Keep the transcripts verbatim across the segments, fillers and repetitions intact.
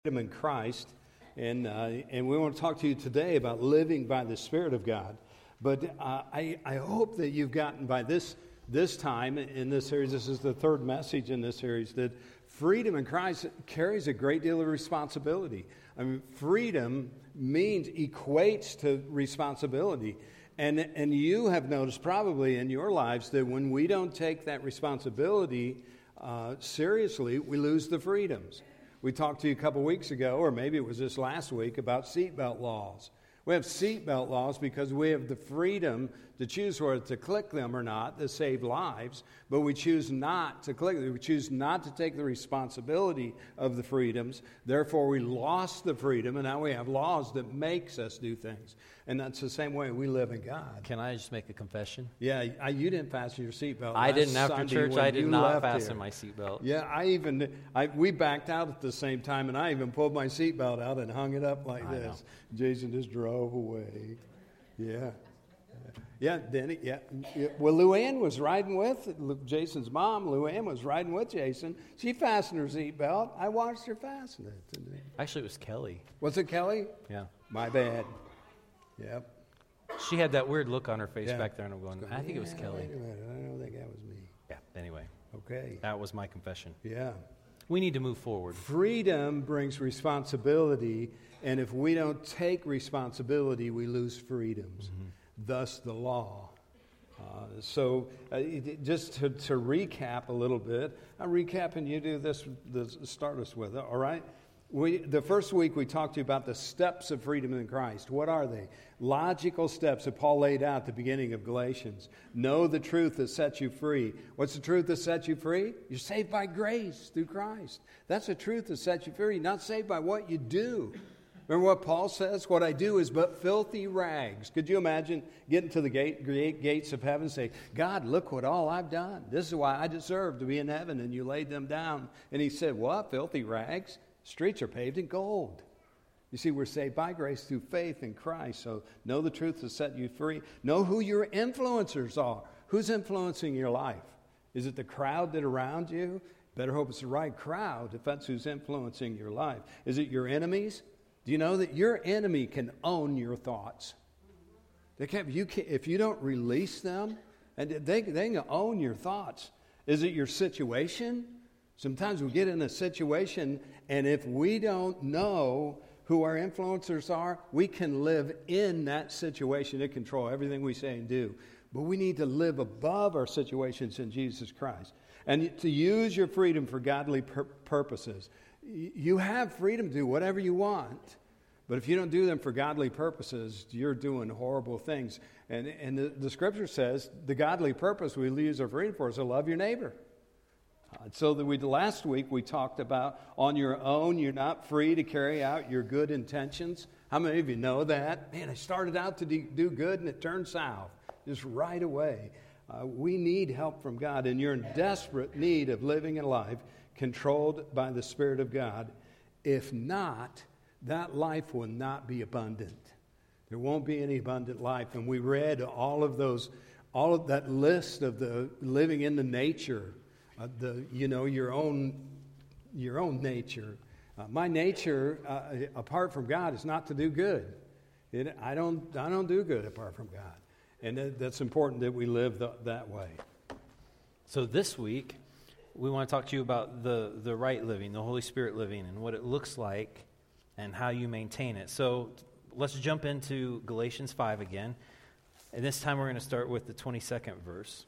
Freedom in Christ, and uh, and we want to talk to you today about living by the Spirit of God. But uh, I I hope that you've gotten by this this time in this series. This is the third message in this series, that freedom in Christ carries a great deal of responsibility. I mean, freedom means equates to responsibility, and and you have noticed probably in your lives that when we don't take that responsibility uh, seriously, we lose the freedoms. We talked to you a couple weeks ago, or maybe it was this last week, about seatbelt laws. We have seatbelt laws because we have the freedom to choose whether to click them or not to save lives, but we choose not to click them. We choose not to take the responsibility of the freedoms. Therefore, we lost the freedom, and now we have laws that makes us do things. And that's the same way we live in God. Can I just make a confession? Yeah, I, you didn't fasten your seatbelt. I didn't after Sunday church. when I did you not left fasten here. my seatbelt. Yeah, I even, I, we backed out at the same time, and I even pulled my seatbelt out and hung it up like I this. know. Jason just drove away. Yeah. Yeah, Denny, yeah. yeah. Well, Luann was riding with, Jason's mom, Luann was riding with Jason. She fastened her seatbelt. I watched her fasten it. Actually, it was Kelly. Was it Kelly? Yeah. My bad. Yep. She had that weird look on her face Yeah. back there, and I'm going, I think yeah, it was Kelly. Wait a minute. I don't think that was me. Yeah, anyway. Okay. That was my confession. Yeah. We need to move forward. Freedom brings responsibility, and if we don't take responsibility, we lose freedoms. Mm-hmm. Thus, the law. Uh, so, uh, it, just to, to recap a little bit, I'm recapping. You do this, this. Start us with it. All right. We, the first week we talked to you about the steps of freedom in Christ. What are they? Logical steps that Paul laid out at the beginning of Galatians. Know the truth that sets you free. What's the truth that sets you free? You're saved by grace through Christ. That's the truth that sets you free. You're not saved by what you do. Remember what Paul says? What I do is but filthy rags. Could you imagine getting to the gate, gate, gates of heaven and say, God, look what all I've done. This is why I deserve to be in heaven. And you laid them down. And he said, what? Filthy rags? Streets are paved in gold. You see, we're saved by grace through faith in Christ. So know the truth to set you free. Know who your influencers are. Who's influencing your life? Is it the crowd that around you? Better hope it's the right crowd if that's who's influencing your life. Is it your enemies? Do you know that your enemy can own your thoughts? They can, you can, if you don't release them, and they, they can own your thoughts. Is it your situation? Sometimes we get in a situation, and if we don't know who our influencers are, we can live in that situation and control everything we say and do. But we need to live above our situations in Jesus Christ. And to use your freedom for godly pur- purposes. You have freedom to do whatever you want, but if you don't do them for godly purposes, you're doing horrible things. And, and the, the scripture says the godly purpose we use our freedom for is to love your neighbor. Uh, so that we last week we talked about on your own, you're not free to carry out your good intentions. How many of you know that? Man, I started out to do, do good and it turned south just right away. Uh, we need help from God, and you're in desperate need of living a life controlled by the Spirit of God. If not, that life will not be abundant. There won't be any abundant life. And we read all of those, all of that list of the living in the nature, uh, the you know your own, your own nature. Uh, my nature, uh, apart from God, is not to do good. It, I don't, I don't do good apart from God, and that, that's important that we live the, that way. So this week, we want to talk to you about the, the right living, the Holy Spirit living, and what it looks like and how you maintain it. So let's jump into Galatians five again. And this time we're going to start with the twenty-second verse.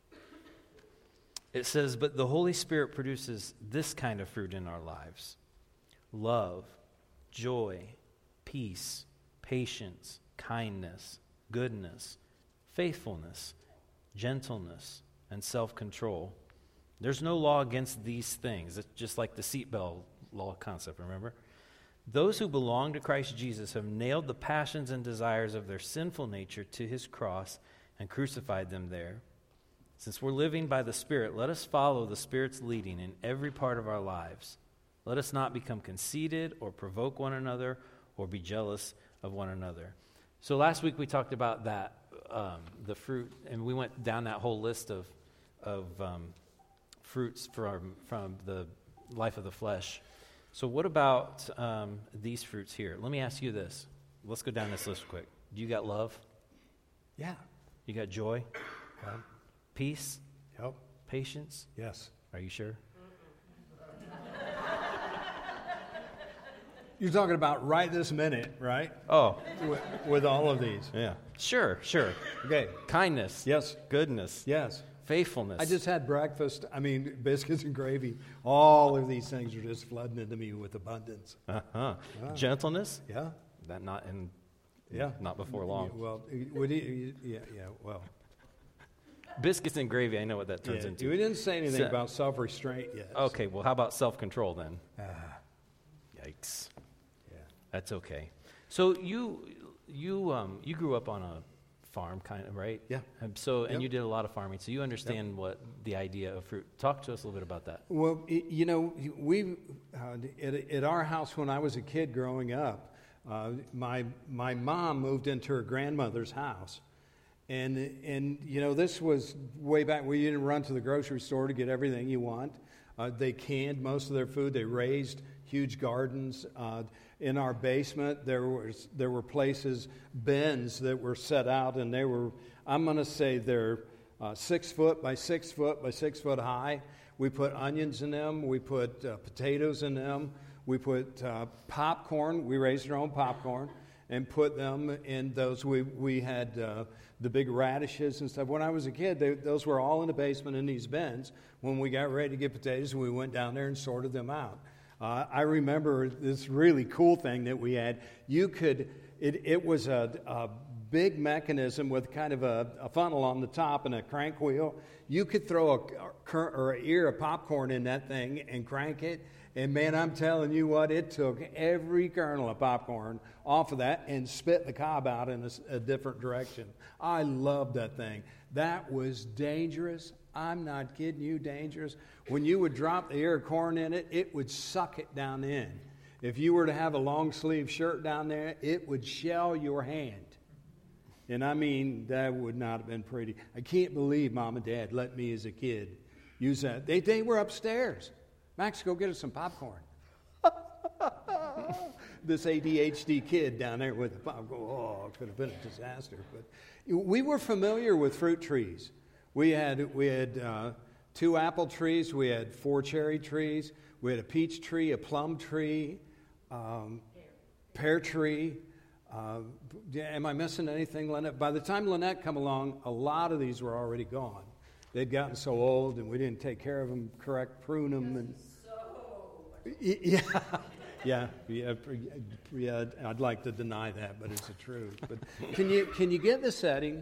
It says, but the Holy Spirit produces this kind of fruit in our lives: love, joy, peace, patience, kindness, goodness, faithfulness, gentleness, and self-control. There's no law against these things. It's just like the seatbelt law concept, remember? Those who belong to Christ Jesus have nailed the passions and desires of their sinful nature to his cross and crucified them there. Since we're living by the Spirit, let us follow the Spirit's leading in every part of our lives. Let us not become conceited or provoke one another or be jealous of one another. So last week we talked about that, um, the fruit, and we went down that whole list of, of um, fruits from, from the life of the flesh. So what about um, these fruits here? Let me ask you this. Let's go down this list quick. You got love? Yeah. You got joy? Yep. Peace? Yep. Patience? Yes. Are you sure? You're talking about right this minute, right? Oh. With, with all of these. Yeah. Sure, sure. Okay. Kindness. Yes. Goodness. Yes. Faithfulness. I just had breakfast. I mean, biscuits and gravy. All of these things are just flooding into me with abundance. Uh-huh. Ah. Gentleness? Yeah. That not in Yeah. not before long. Well, would he, yeah, yeah, well. Biscuits and gravy, I know what that turns Yeah, into. we didn't say anything So- about self-restraint yet. Okay, well, how about self-control then? Ah, Yikes. yeah. That's okay. So you you um you grew up on a farm, kind of, right? Yeah. And so and Yep. you did a lot of farming, so you understand what the idea of fruit. Talk to us a little bit about that. Well, y- you know, we uh, at, at our house when I was a kid growing up, uh, my my mom moved into her grandmother's house, and and you know this was way back where you didn't run to the grocery store to get everything you want. Uh, they canned most of their food. They raised huge gardens. Uh, in our basement, there was there were places, bins that were set out, and they were, I'm going to say they're uh, six foot by six foot by six foot high. We put onions in them. We put uh, potatoes in them. We put uh, popcorn. We raised our own popcorn and put them in those. We we had uh, the big radishes and stuff. When I was a kid, they, those were all in the basement in these bins. When we got ready to get potatoes, we went down there and sorted them out. Uh, I remember this really cool thing that we had. You could, it, it was a, a big mechanism with kind of a, a funnel on the top and a crank wheel. You could throw a, cur- or an ear of popcorn in that thing and crank it. And man, I'm telling you what, it took every kernel of popcorn off of that and spit the cob out in a, a different direction. I loved that thing. That was dangerous. I'm not kidding you, dangerous. When you would drop the ear of corn in it, it would suck it down in. If you were to have a long sleeve shirt down there, it would shell your hand. And I mean, that would not have been pretty. I can't believe Mom and Dad let me as a kid use that. They, they were upstairs. Max, go get us some popcorn. This A D H D kid down there with the popcorn, oh, it could have been a disaster. But we were familiar with fruit trees. We had we had uh, two apple trees. We had four cherry trees. We had a peach tree, a plum tree, um, pear tree. Uh, am I missing anything, Lynette? By the time Lynette come along, a lot of these were already gone. They'd gotten so old, and we didn't take care of them, correct, prune them, and so yeah, yeah, yeah, yeah. I'd like to deny that, but it's the truth. But can you can you get the setting?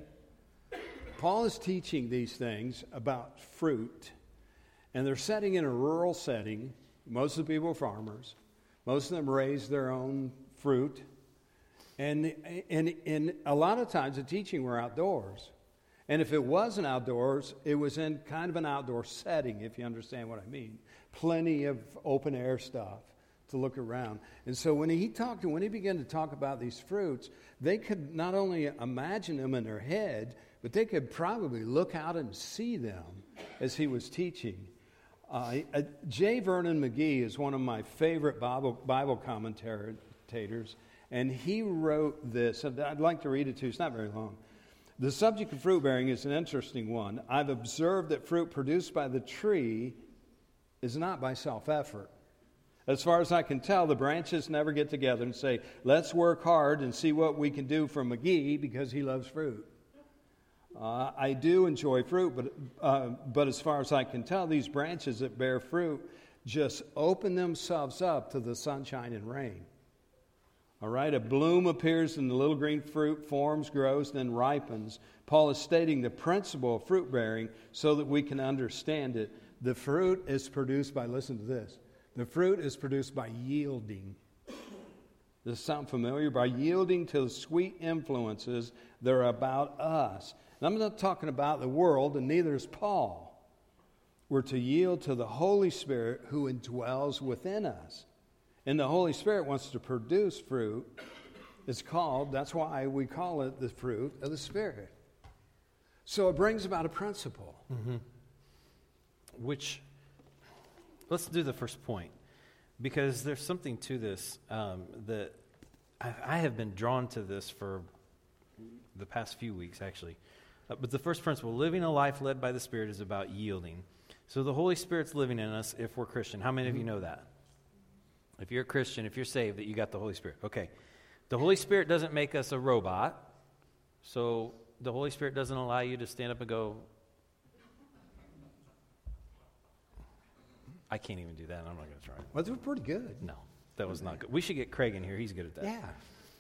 Paul is teaching these things about fruit, and they're setting in a rural setting. Most of the people are farmers. Most of them raise their own fruit. And, and, and a lot of times the teaching were outdoors. And if it wasn't outdoors, it was in kind of an outdoor setting, if you understand what I mean. Plenty of open air stuff to look around. And so when he talked, when he began to talk about these fruits, they could not only imagine them in their head, but they could probably look out and see them as he was teaching. Uh, uh, J. Vernon McGee is one of my favorite Bible, Bible commentators, and he wrote this. I'd like to read it to you. It's not very long. The subject of fruit bearing is an interesting one. I've observed that fruit produced by the tree is not by self-effort. As far as I can tell, the branches never get together and say, let's work hard and see what we can do for McGee because he loves fruit. Uh, I do enjoy fruit, but uh, but as far as I can tell, these branches that bear fruit just open themselves up to the sunshine and rain. All right, a bloom appears and the little green fruit forms, grows, then ripens. Paul is stating the principle of fruit bearing so that we can understand it. The fruit is produced by, listen to this, the fruit is produced by yielding. Does this sound familiar? By yielding to the sweet influences that are about us. And I'm not talking about the world, and neither is Paul. We're to yield to the Holy Spirit who indwells within us. And the Holy Spirit wants to produce fruit. It's called, that's why we call it the fruit of the Spirit. So it brings about a principle. Mm-hmm. Which, let's do the first point. because there's something to this um, that I, I have been drawn to this for the past few weeks, actually. Uh, but the first principle, living a life led by the Spirit, is about yielding. So the Holy Spirit's living in us if we're Christian. How many of you know that? If you're a Christian, if you're saved, that you got the Holy Spirit. Okay. The Holy Spirit doesn't make us a robot. So the Holy Spirit doesn't allow you to stand up and go, I can't even do that. I'm not going to try. Well, they were pretty good. No, that was not good. We should get Craig in here. He's good at that. Yeah.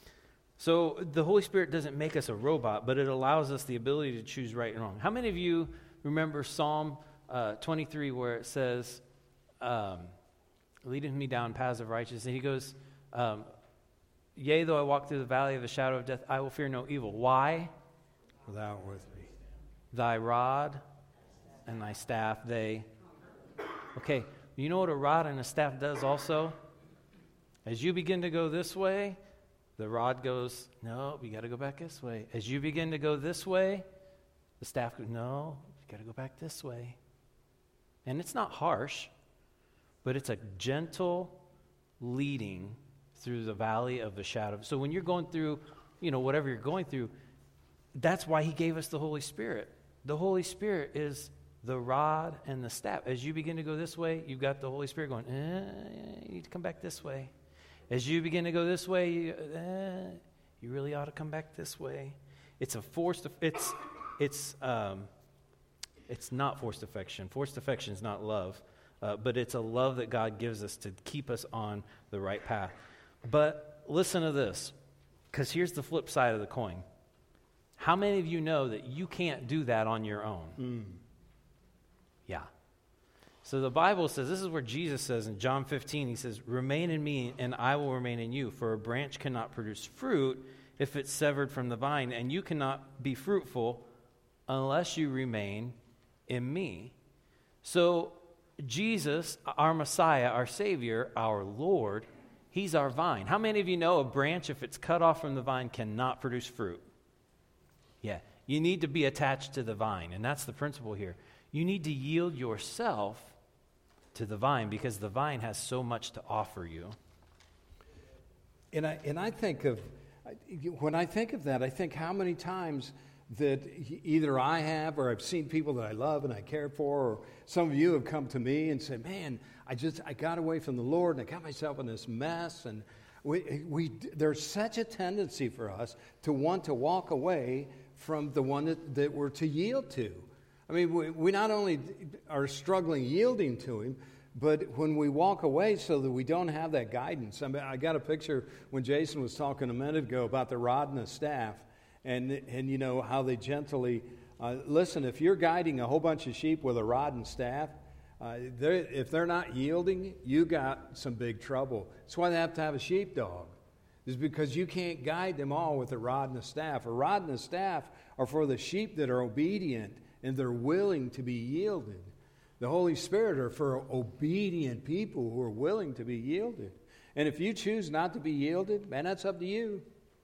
So the Holy Spirit doesn't make us a robot, but it allows us the ability to choose right and wrong. How many of you remember Psalm uh, twenty-three where it says, um, leading me down paths of righteousness? And he goes, um, yea, though I walk through the valley of the shadow of death, I will fear no evil. Why? For thou art with me. Thy rod and thy staff, they... Okay, you know what a rod and a staff does also? As you begin to go this way, the rod goes, no, you got to go back this way. As you begin to go this way, the staff goes, no, you got to go back this way. And it's not harsh, but it's a gentle leading through the valley of the shadow. So when you're going through, you know, whatever you're going through, that's why he gave us the Holy Spirit. The Holy Spirit is the rod and the staff. As you begin to go this way, you've got the Holy Spirit going, eh, you need to come back this way. As you begin to go this way, you, eh, you really ought to come back this way. It's a forced, it's, it's, um, it's not forced affection. Forced affection is not love, uh, but it's a love that God gives us to keep us on the right path. But listen to this, because here's the flip side of the coin. How many of you know that you can't do that on your own? Mm. Yeah. So the Bible says, this is where Jesus says in John fifteen, he says, remain in me and I will remain in you. For a branch cannot produce fruit if it's severed from the vine, and you cannot be fruitful unless you remain in me. So Jesus, our Messiah, our Savior, our Lord, he's our vine. How many of you know a branch, if it's cut off from the vine, cannot produce fruit? Yeah. You need to be attached to the vine, and that's the principle here. You need to yield yourself to the vine because the vine has so much to offer you. And I and I think of, when I think of that, I think how many times that either I have or I've seen people that I love and I care for, or some of you have come to me and said, man, I just, I got away from the Lord and I got myself in this mess. And we, we there's such a tendency for us to want to walk away from the one that, that we're to yield to. I mean, we, we not only are struggling yielding to him, but when we walk away so that we don't have that guidance. I mean, I got a picture when Jason was talking a minute ago about the rod and the staff, and, and you know, how they gently, uh, listen, if you're guiding a whole bunch of sheep with a rod and staff, uh, they're, if they're not yielding, you got some big trouble. That's why they have to have a sheepdog, is because you can't guide them all with a rod and a staff. A rod and a staff are for the sheep that are obedient and they're willing to be yielded. The Holy Spirit are for obedient people who are willing to be yielded. And if you choose not to be yielded, man, that's up to you.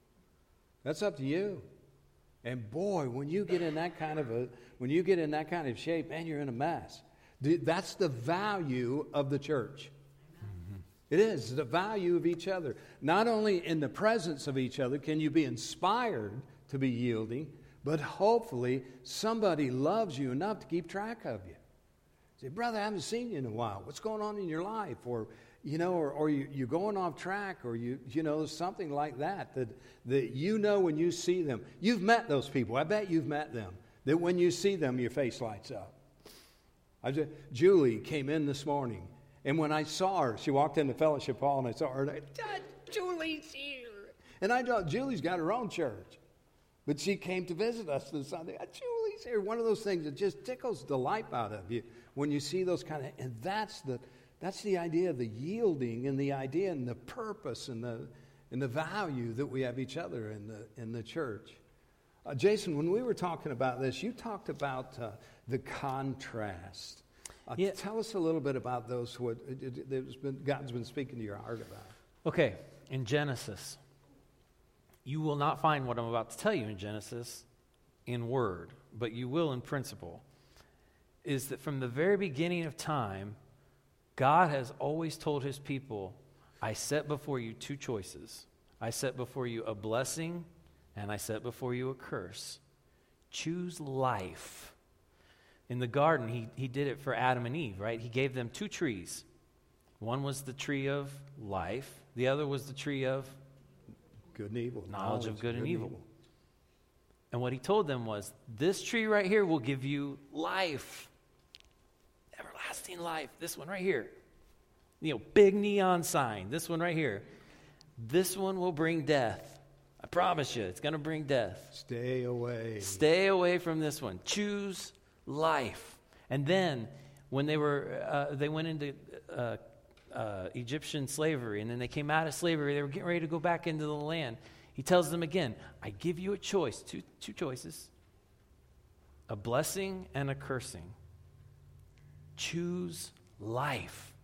That's up to you. And boy, when you get in that kind of a when you get in that kind of shape, man, you're in a mess. That's the value of the church. Mm-hmm. It is the value of each other. Not only in the presence of each other can you be inspired to be yielding, but hopefully somebody loves you enough to keep track of you. Say, brother, I haven't seen you in a while. What's going on in your life? Or, you know, or, or you, you're going off track, or you, you know, something like that, that, that you know when you see them. You've met those people. I bet you've met them. That when you see them, your face lights up. I just, Julie came in this morning, and when I saw her, she walked into Fellowship Hall, and I saw her, and I, Julie's here. And I thought, Julie's got her own church. But she came to visit us this Sunday. Julie's here. One of those things that just tickles the life out of you when you see those kind of, and that's the that's the idea of the yielding and the idea and the purpose and the and the value that we have each other in the in the church. Uh, Jason, when we were talking about this, you talked about uh, the contrast. Uh, yeah. Tell us a little bit about those. What it, it, it's been, God's been speaking to your heart about. Okay, in Genesis. You will not find what I'm about to tell you in Genesis in word, but you will in principle, is that from the very beginning of time, God has always told his people, I set before you two choices. I set before you a blessing, and I set before you a curse. Choose life. In the garden, he, he did it for Adam and Eve, right? He gave them two trees. One was the tree of life. The other was the tree of good and evil. Knowledge, knowledge of good, good and, evil. and evil. And what he told them was, this tree right here will give you life. Everlasting life. This one right here. You know, big neon sign. This one right here. This one will bring death. I promise you, it's going to bring death. Stay away. Stay away from this one. Choose life. And then, when they were, uh, they went into uh, uh, Egyptian slavery, and then they came out of slavery, they were getting ready to go back into the land. He tells them again, I give you a choice, two, two choices, a blessing and a cursing. Choose life.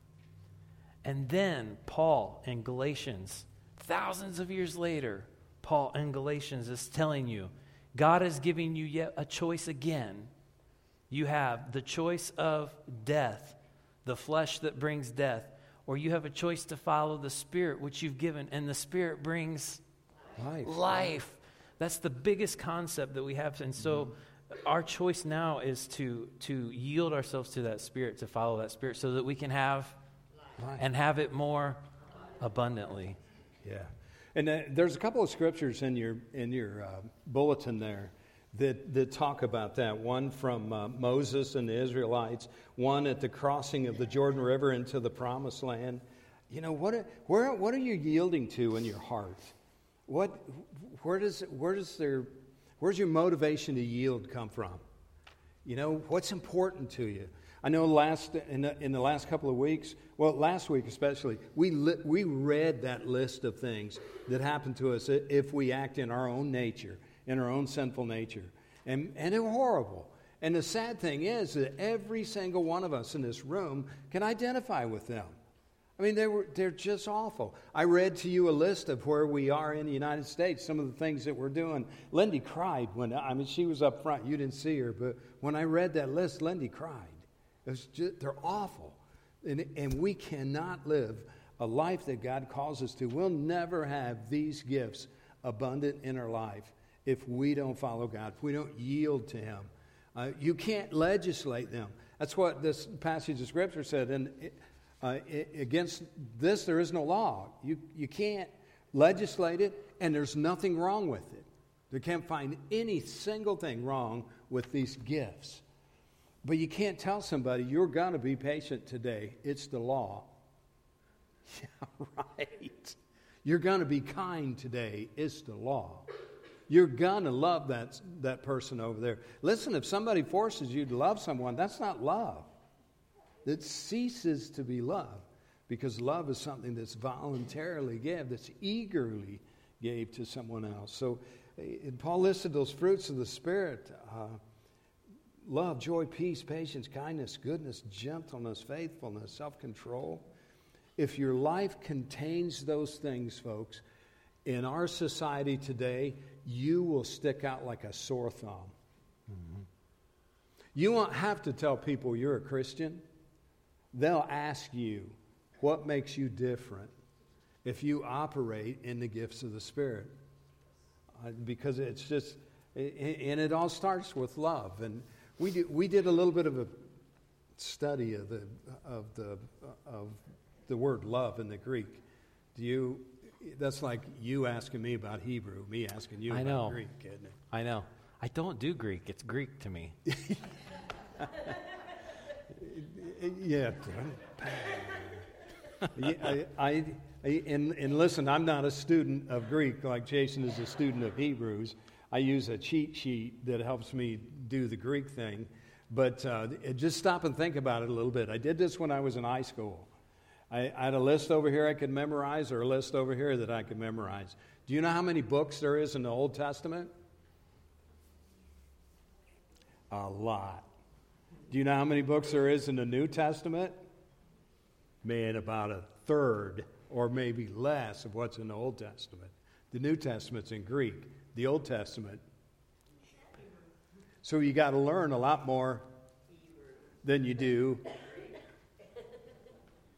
And then Paul in Galatians, thousands of years later, Paul in Galatians is telling you, God is giving you yet a choice again. You have the choice of death, the flesh that brings death, or you have a choice to follow the Spirit which you've given, and the Spirit brings life. life. That's the biggest concept that we have. And so mm-hmm. our choice now is to, to yield ourselves to that Spirit, to follow that Spirit, so that we can have life. And have it more abundantly. Yeah. And uh, there's a couple of scriptures in your in your uh, bulletin there that, that talk about that. One from uh, Moses and the Israelites, one at the crossing of the Jordan River into the Promised Land. You know, what where what are you yielding to in your heart? What where does where does there where's your motivation to yield come from? You know, what's important to you? I know last in the, in the last couple of weeks, well, last week especially, we li- we read that list of things that happen to us if we act in our own nature, in our own sinful nature, and and they're horrible. And the sad thing is that every single one of us in this room can identify with them. I mean, they were they're just awful. I read to you a list of where we are in the United States, some of the things that we're doing. Lindy cried when I mean she was up front. You didn't see her, but when I read that list, Lindy cried. It's just, they're awful. And, and we cannot live a life that God calls us to. We'll never have these gifts abundant in our life if we don't follow God, if we don't yield to Him. Uh, you can't legislate them. That's what this passage of Scripture said. And uh, against this, there is no law. You, you can't legislate it, and there's nothing wrong with it. You can't find any single thing wrong with these gifts. But you can't tell somebody, you're going to be patient today. It's the law. Yeah, right. You're going to be kind today. It's the law. You're going to love that, that person over there. Listen, if somebody forces you to love someone, that's not love. It ceases to be love, because love is something that's voluntarily gave, that's eagerly gave to someone else. So Paul listed those fruits of the Spirit. Uh, Love, joy, peace, patience, kindness, goodness, gentleness, faithfulness, self-control. If your life contains those things, folks, in our society today, you will stick out like a sore thumb. Mm-hmm. You won't have to tell people you're a Christian. They'll ask you, what makes you different if you operate in the gifts of the Spirit? Uh, because it's just, and it all starts with love. And We did, we did a little bit of a study of the of the of the word love in the Greek. Do you? That's like you asking me about Hebrew, me asking you I about know. Greek, isn't it? I know. I don't do Greek. It's Greek to me. Yeah. I, I, I and, and listen, I'm not a student of Greek like Jason is a student of Hebrews. I use a cheat sheet that helps me do the Greek thing. But uh, just stop and think about it a little bit. I did this when I was in high school. I, I had a list over here I could memorize, or a list over here that I could memorize. Do you know how many books there is in the Old Testament? A lot. Do you know how many books there is in the New Testament? Man, about a third or maybe less of what's in the Old Testament. The New Testament's in Greek. The Old Testament. So you got to learn a lot more than you do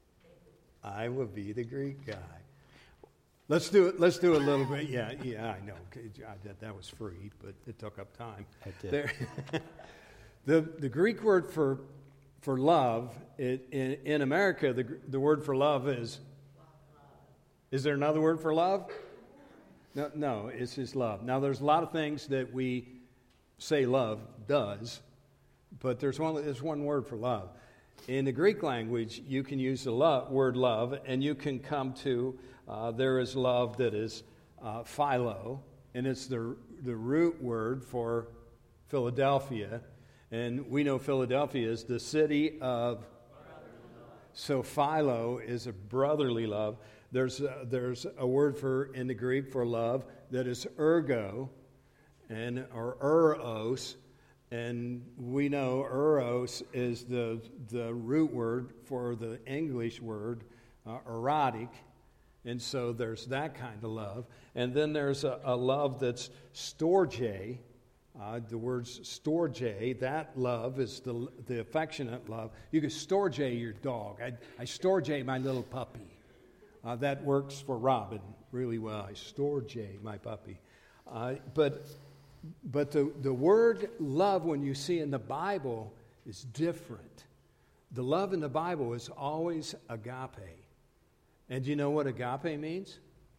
I will be the Greek guy. Let's do it. Let's do a little bit. Yeah, yeah, I know. That, that was free, but it took up time. It did. There, the the Greek word for for love it, in in America, the the word for love is. Is there another word for love? No, no, it's just love. Now, there's a lot of things that we say love does, but there's one there's one word for love. In the Greek language, you can use the love, word love, and you can come to, uh, there is love that is uh, philo, and it's the, the root word for Philadelphia. And we know Philadelphia is the city of, so philo is a brotherly love. There's a, there's a word for in the Greek for love that is ergo, and or eros. And we know eros is the the root word for the English word uh, erotic. And so there's that kind of love. And then there's a, a love that's storge. Uh, the words storge, that love is the the affectionate love. You can storge your dog. I, I storge my little puppy. Uh, that works for Robin really well. I storge my puppy. Uh, but... But the, the word love, when you see in the Bible, is different. The love in the Bible is always agape. And do you know what agape means?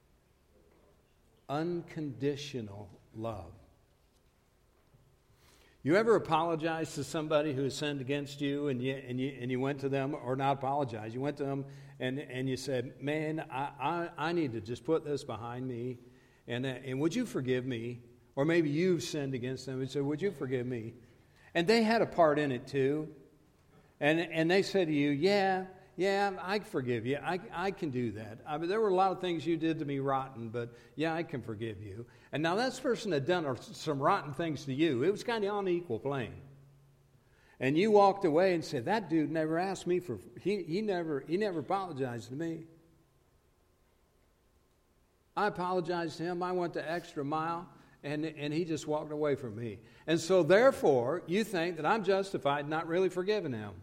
Unconditional love. You ever apologize to somebody who has sinned against you, and you and you and you went to them, or not apologize, you went to them and, and you said, man, I, I, I need to just put this behind me, and, and would you forgive me? Or maybe you've sinned against them and said, would you forgive me? And they had a part in it too. And and they said to you, yeah, yeah, I forgive you. I, I can do that. I mean, there were a lot of things you did to me rotten, but yeah, I can forgive you. And now that person had done some rotten things to you. It was kind of on the equal plane. And you walked away and said, that dude never asked me for, he, he never he never apologized to me. I apologized to him. I went the extra mile. And, and he just walked away from me. And so, therefore, you think that I'm justified not really forgiving him.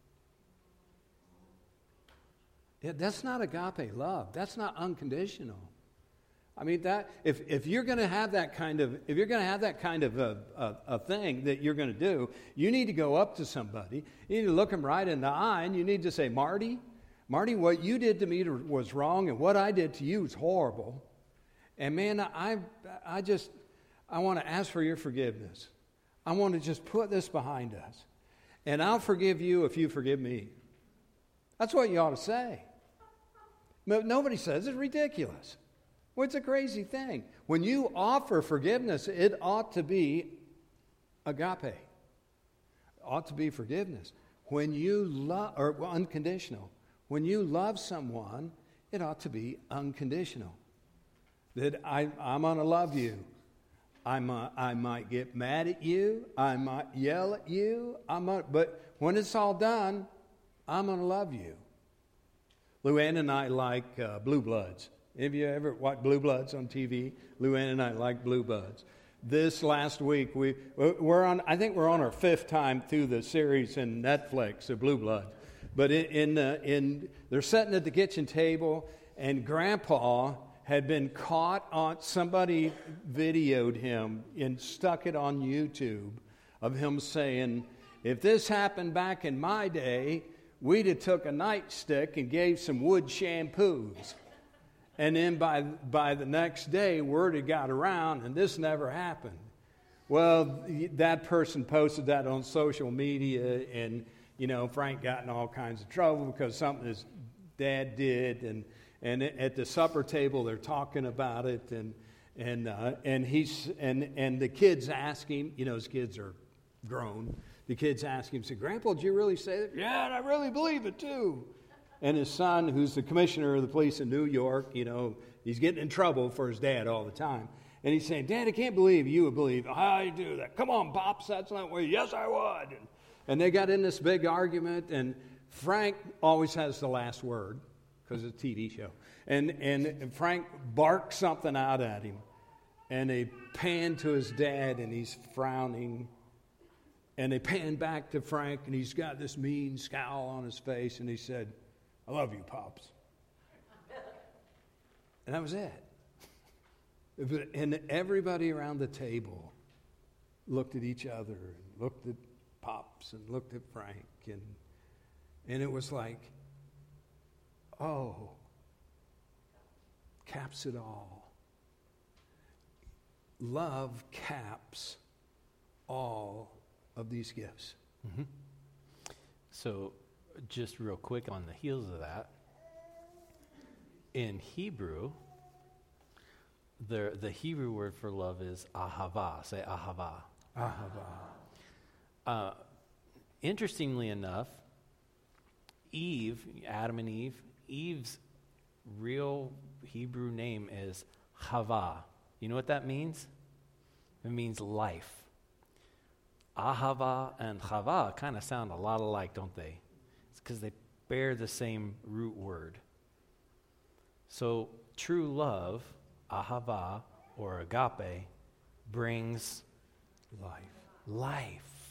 Yeah, that's not agape love. That's not unconditional. I mean, that if, if you're going to have that kind of if you're going to have that kind of a, a, a thing that you're going to do, you need to go up to somebody. You need to look them right in the eye, and you need to say, Marty, Marty, what you did to me was wrong, and what I did to you is horrible. And man, I I just. I want to ask for your forgiveness. I want to just put this behind us. And I'll forgive you if you forgive me. That's what you ought to say. But nobody says it's ridiculous. Well, it's a crazy thing. When you offer forgiveness, it ought to be agape. It ought to be forgiveness. When you love, or unconditional. When you love someone, it ought to be unconditional. That I, I'm going to love you. I might, I might get mad at you. I might yell at you. I might, but when it's all done, I'm going to love you. Luann and I like uh, Blue Bloods. Have you ever watched Blue Bloods on T V? Luann and I like Blue Bloods. This last week, we, we're on, I think we're on our fifth time through the series in Netflix of Blue Bloods. But in, in, uh, in they're sitting at the kitchen table, and Grandpa had been caught on, somebody videoed him and stuck it on YouTube of him saying, if this happened back in my day, we'd have took a nightstick and gave some wood shampoos. And then by, by the next day, word had got around, and this never happened. Well, that person posted that on social media, and, you know, Frank got in all kinds of trouble because something his dad did, and And at the supper table, they're talking about it, and and uh, and he's and and the kids ask him. You know, his kids are grown. The kids ask him, "Say, Grandpa, did you really say that?" "Yeah, and I really believe it too." And his son, who's the commissioner of the police in New York, you know, he's getting in trouble for his dad all the time. And he's saying, "Dad, I can't believe you would believe how you do that. Come on, Pops, that's not what." "Yes, I would." And, and they got in this big argument, and Frank always has the last word, because it's a T V show. And and Frank barked something out at him. And they pan to his dad, and he's frowning. And they pan back to Frank, and he's got this mean scowl on his face. And he said, "I love you, Pops." And that was it. And everybody around the table looked at each other and looked at Pops and looked at Frank. And, and it was like, oh, caps it all. Love caps all of these gifts. Mm-hmm. So, just real quick on the heels of that, in Hebrew, the the Hebrew word for love is ahava. Say ahava. Ahava. Uh, interestingly enough, Eve, Adam and Eve, Eve's real Hebrew name is Chava. You know what that means? It means life. Ahava and Chava kind of sound a lot alike, don't they? It's because they bear the same root word. So true love, ahava or agape, brings Life. life.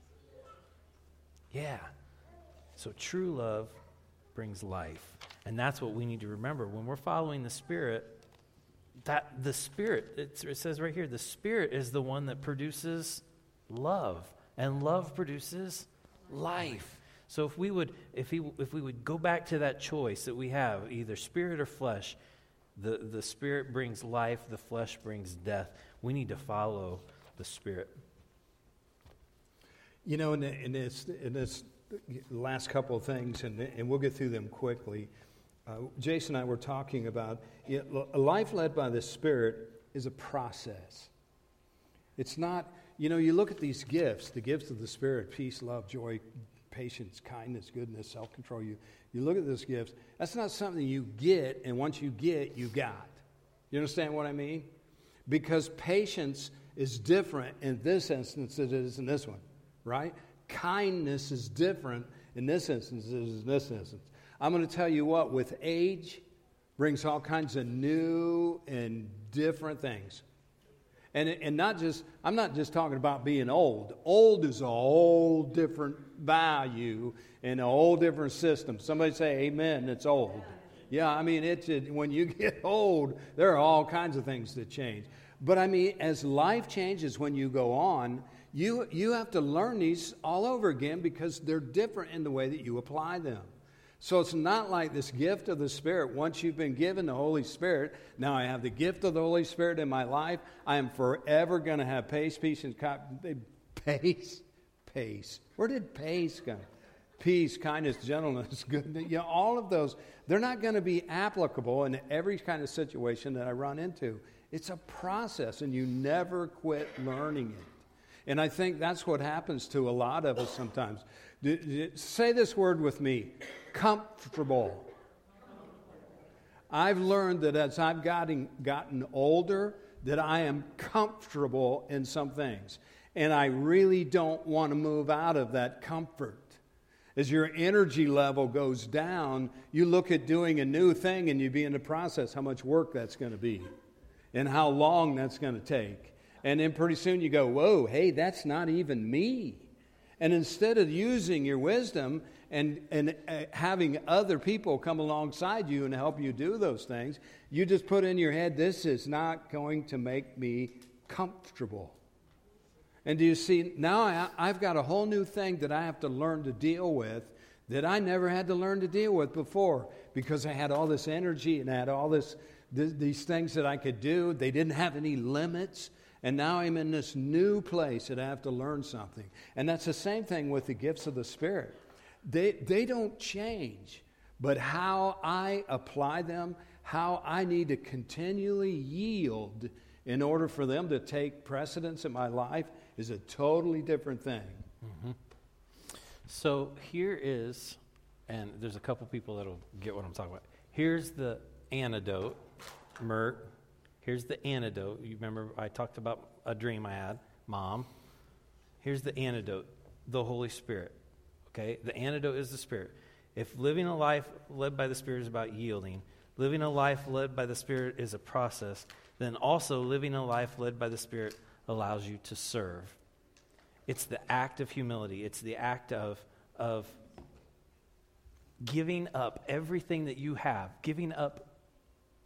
Yeah. So true love brings life. And that's what we need to remember. When we're following the Spirit, that the Spirit, it's, it says right here, the Spirit is the one that produces love. And love produces life. So if we would if he if we would go back to that choice that we have, either spirit or flesh, the, the Spirit brings life, the flesh brings death. We need to follow the Spirit. You know, in, in this in this last couple of things, and, and we'll get through them quickly, uh, Jason and I were talking about, you know, a life led by the Spirit is a process. It's not, you know, you look at these gifts, the gifts of the Spirit, peace, love, joy, patience, kindness, goodness, self-control. You, you look at those gifts, that's not something you get, and once you get, you got. You understand what I mean? Because patience is different in this instance than it is in this one, right? Kindness is different in this instance than it is in this instance. I'm going to tell you what, with age brings all kinds of new and different things. And and not just, I'm not just talking about being old. Old is a whole different value and a whole different system. Somebody say amen, it's old. Yeah, I mean, it's it, when you get old, there are all kinds of things that change. But I mean, as life changes when you go on, you you have to learn these all over again because they're different in the way that you apply them. So it's not like this gift of the Spirit. Once you've been given the Holy Spirit, now I have the gift of the Holy Spirit in my life. I am forever going to have pace, peace, and ki- pace, pace. Where did pace come? Peace, kindness, gentleness, goodness. You know, all of those, they're not going to be applicable in every kind of situation that I run into. It's a process, and you never quit learning it. And I think that's what happens to a lot of us sometimes. D- d- say this word with me, comfortable. I've learned that as I've gotten, gotten older, that I am comfortable in some things. And I really don't want to move out of that comfort. As your energy level goes down, you look at doing a new thing and you begin to process how much work that's going to be and how long that's going to take. And then pretty soon you go, whoa, hey, that's not even me. And instead of using your wisdom and, and uh, having other people come alongside you and help you do those things, you just put in your head, this is not going to make me comfortable. And do you see, now I, I've got a whole new thing that I have to learn to deal with that I never had to learn to deal with before because I had all this energy and I had all this th- these things that I could do. They didn't have any limits. And now I'm in this new place that I have to learn something. And that's the same thing with the gifts of the Spirit. They, they don't change, but how I apply them, how I need to continually yield in order for them to take precedence in my life is a totally different thing. Mm-hmm. So here is, and there's a couple people that'll get what I'm talking about. Here's the antidote, Mert. Here's the antidote. You remember I talked about a dream I had, Mom. Here's the antidote, the Holy Spirit. Okay? The antidote is the Spirit. If living a life led by the Spirit is about yielding, living a life led by the Spirit is a process, then also living a life led by the Spirit allows you to serve. It's the act of humility. It's the act of, of giving up everything that you have, giving up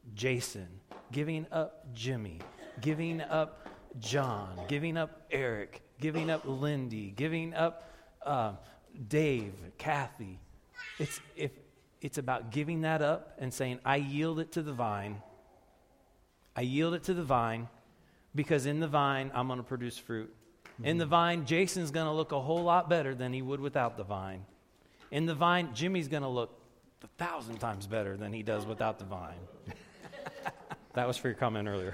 Jason, giving up Jimmy, giving up John, giving up Eric, giving up Lindy, giving up uh, Dave, Kathy. It's if it's about giving that up and saying, I yield it to the vine. I yield it to the vine because in the vine, I'm going to produce fruit. Mm-hmm. In the vine, Jason's going to look a whole lot better than he would without the vine. In the vine, Jimmy's going to look a thousand times better than he does without the vine. That was for your comment earlier.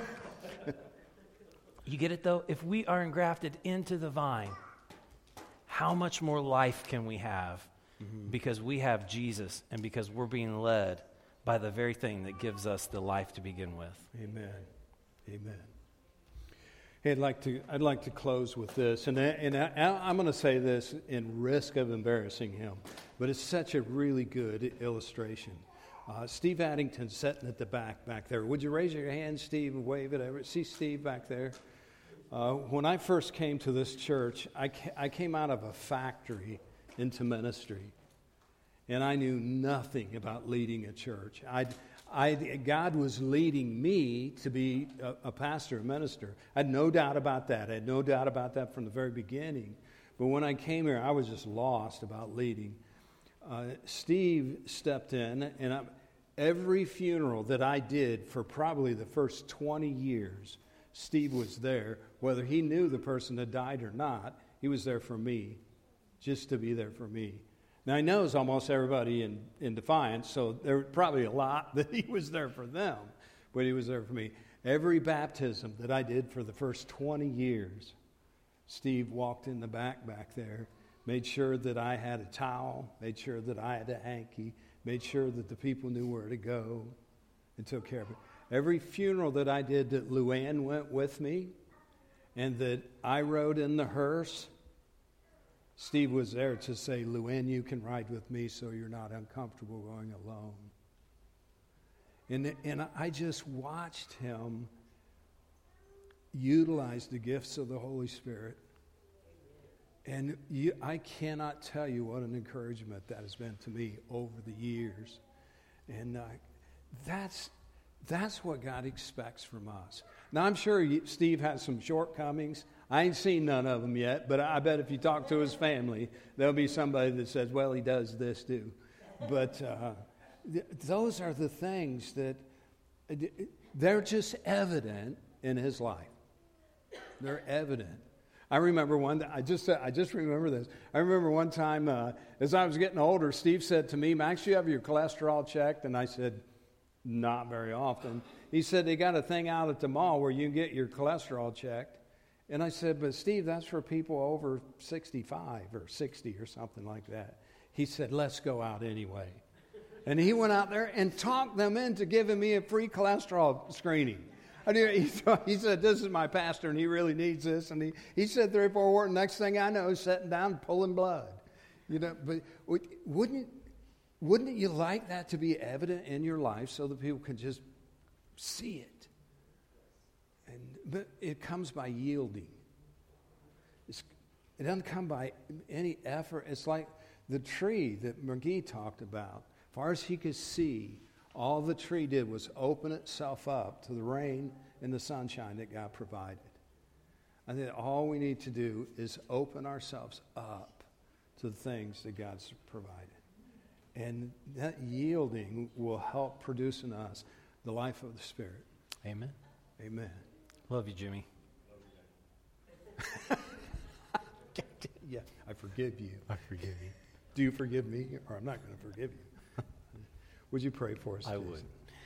You get it, though? If we are engrafted into the vine, how much more life can we have? Mm-hmm. Because we have Jesus and because we're being led by the very thing that gives us the life to begin with. Amen. Amen. Hey, I'd like to I'd like to close with this, and I, and I, I'm going to say this in risk of embarrassing him, but it's such a really good illustration. Uh, Steve Addington's sitting at the back back there. Would you raise your hand, Steve, and wave it over? See Steve back there? Uh, when I first came to this church, I, ca- I came out of a factory into ministry, and I knew nothing about leading a church. I'd, I, God was leading me to be a, a pastor, a minister. I had no doubt about that. I had no doubt about that from the very beginning. But when I came here, I was just lost about leading. Uh, Steve stepped in, and I, every funeral that I did for probably the first twenty years, Steve was there. Whether he knew the person had died or not, he was there for me, just to be there for me. Now, he knows almost everybody in, in Defiance, so there were probably a lot that he was there for them, but he was there for me. Every baptism that I did for the first twenty years, Steve walked in the back back there, made sure that I had a towel, made sure that I had a hanky, made sure that the people knew where to go, and took care of it. Every funeral that I did that Luann went with me and that I rode in the hearse, Steve was there to say, Luann, you can ride with me so you're not uncomfortable going alone. And, and I just watched him utilize the gifts of the Holy Spirit. And you, I cannot tell you what an encouragement that has been to me over the years. And uh, that's that's what God expects from us. Now, I'm sure you, Steve has some shortcomings. I ain't seen none of them yet, but I bet if you talk to his family, there'll be somebody that says, well, he does this too. But uh, th- those are the things that, uh, they're just evident in his life. They're evident. I remember one, I just I just remember this. I remember one time, uh, as I was getting older, Steve said to me, Max, you have your cholesterol checked? And I said, not very often. He said, they got a thing out at the mall where you can get your cholesterol checked. And I said, but Steve, that's for people over sixty-five or sixty or something like that. He said, let's go out anyway. And he went out there and talked them into giving me a free cholesterol screening. I knew, he, he said, this is my pastor and he really needs this. And he, he said three or four words. Next thing I know, he's sitting down pulling blood. You know, but wouldn't, wouldn't you like that to be evident in your life so that people can just see it? And, but it comes by yielding. It's, it doesn't come by any effort. It's like the tree that McGee talked about. As far as he could see, all the tree did was open itself up to the rain and the sunshine that God provided. I think all we need to do is open ourselves up to the things that God's provided. And that yielding will help produce in us the life of the Spirit. Amen. Amen. Love you, Jimmy. Yeah, I forgive you. I forgive you. Do you forgive me, or I'm not going to forgive you? Would you pray for us? I please? would.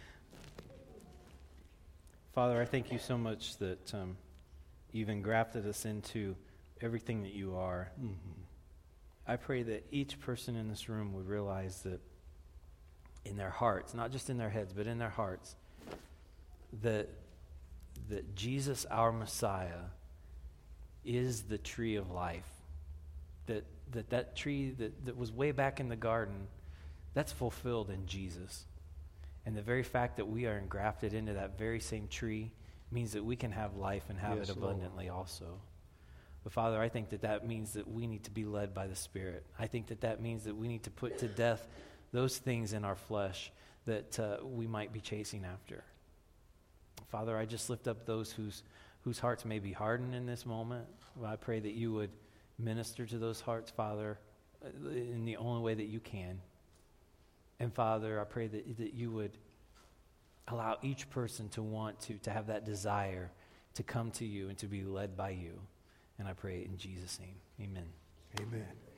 Father, I thank you so much that um, you've engrafted us into everything that you are. Mm-hmm. I pray that each person in this room would realize that in their hearts, not just in their heads, but in their hearts, that that Jesus, our Messiah, is the tree of life. That that, that tree that, that was way back in the garden, that's fulfilled in Jesus. And the very fact that we are engrafted into that very same tree means that we can have life and have yes, it abundantly Lord. also. But Father, I think that that means that we need to be led by the Spirit. I think that that means that we need to put to death those things in our flesh that uh, we might be chasing after. Father, I just lift up those whose whose hearts may be hardened in this moment. Well, I pray that you would minister to those hearts, Father, in the only way that you can. And Father, I pray that, that you would allow each person to want to, to have that desire to come to you and to be led by you. And I pray in Jesus' name, amen. Amen.